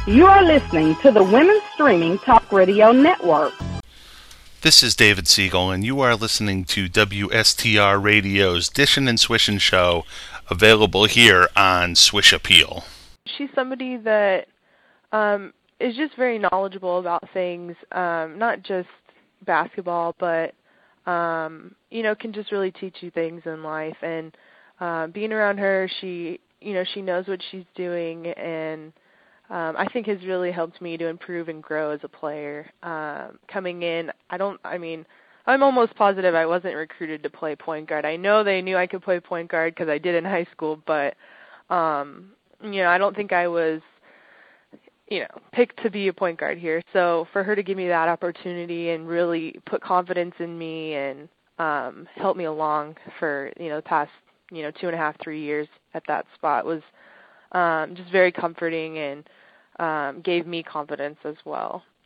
You are listening to the Women's Streaming Talk Radio Network. This is David Siegel, and you are listening to WSTR Radio's Dishin' and Swishin' show, available here on Swish Appeal. She's somebody that is just very knowledgeable about things, not just basketball, but can just really teach you things in life. And being around her, she knows what she's doing, and I think has really helped me to improve and grow as a player. Coming in, I'm almost positive I wasn't recruited to play point guard. I know they knew I could play point guard because I did in high school, but I don't think I was picked to be a point guard here. So for her to give me that opportunity and really put confidence in me and help me along for the past 2.5, 3 years at that spot was just very comforting and gave me confidence as well.